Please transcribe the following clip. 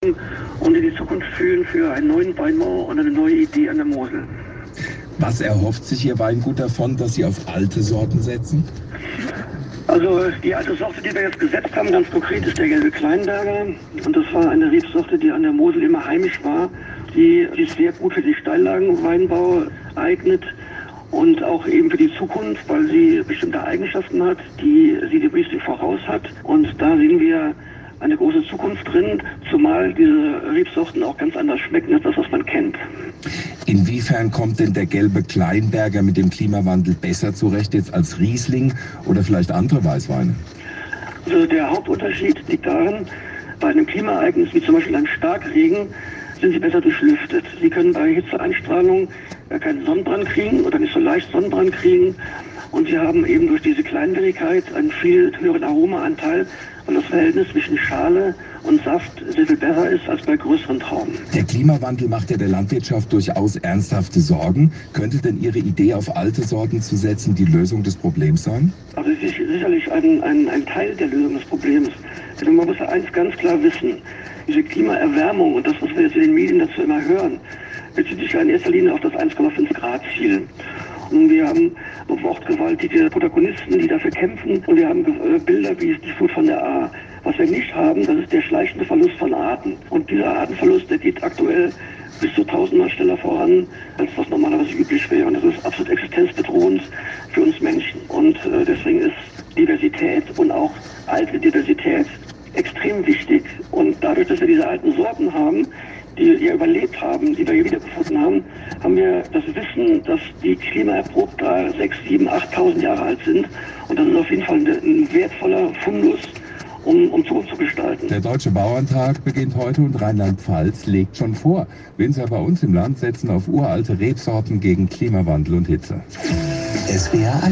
und in die Zukunft führen für einen neuen Weinbau und eine neue Idee an der Mosel. Was erhofft sich Ihr Weingut davon, dass Sie auf alte Sorten setzen? Also die alte Sorte, die wir jetzt gesetzt haben, ganz konkret, ist der gelbe Kleinberger. Und das war eine Rebsorte, die an der Mosel immer heimisch war, die sich sehr gut für den Steillagenweinbau eignet und auch eben für die Zukunft, weil sie bestimmte Eigenschaften hat, die sie dem Riesling voraus hat. Und da sehen wir eine große Zukunft drin, zumal diese Rebsorten auch ganz anders schmecken als das, was man kennt. Inwiefern kommt denn der gelbe Kleinberger mit dem Klimawandel besser zurecht jetzt als Riesling oder vielleicht andere Weißweine? Also der Hauptunterschied liegt darin, bei einem Klimaereignis wie zum Beispiel einem Starkregen sind sie besser durchlüftet. Sie können bei Hitzeeinstrahlung keinen Sonnenbrand kriegen oder nicht so leicht Sonnenbrand kriegen. Und sie haben eben durch diese Kleinbärigkeit einen viel höheren Aromaanteil, weil das Verhältnis zwischen Schale und Saft sehr viel besser ist als bei größeren Trauben. Der Klimawandel macht ja der Landwirtschaft durchaus ernsthafte Sorgen. Könnte denn Ihre Idee, auf alte Sorten zu setzen, die Lösung des Problems sein? Also es ist sicherlich ein Teil der Lösung des Problems. Denn man muss ja eins ganz klar wissen, diese Klimaerwärmung und das, was wir jetzt in den Medien dazu immer hören, bezieht sich ja in erster Linie auf das 1,5 Grad Ziel. Und wir haben wortgewaltige Protagonisten, die dafür kämpfen. Und wir haben Bilder wie die Flut von der Ahr. Was wir nicht haben, das ist der schleichende Verlust von Arten. Und dieser Artenverlust, der geht aktuell bis zu 1000-mal schneller voran, als was normalerweise üblich wäre. Und das ist absolut existenzbedrohend für uns Menschen. Und deswegen ist Diversität und auch alte Diversität extrem wichtig. Und dadurch, dass wir diese alten Sorten haben, die hier überlebt haben, die wir hier wiedergefunden haben, haben wir das Wissen, dass die klimaerprobt 3, 6, 7, 8.000 Jahre alt sind. Und das ist auf jeden Fall ein wertvoller Fundus, um Zukunft zu gestalten. Der Deutsche Bauerntag beginnt heute und Rheinland-Pfalz legt schon vor. Winzer bei uns im Land setzen auf uralte Rebsorten gegen Klimawandel und Hitze. SWR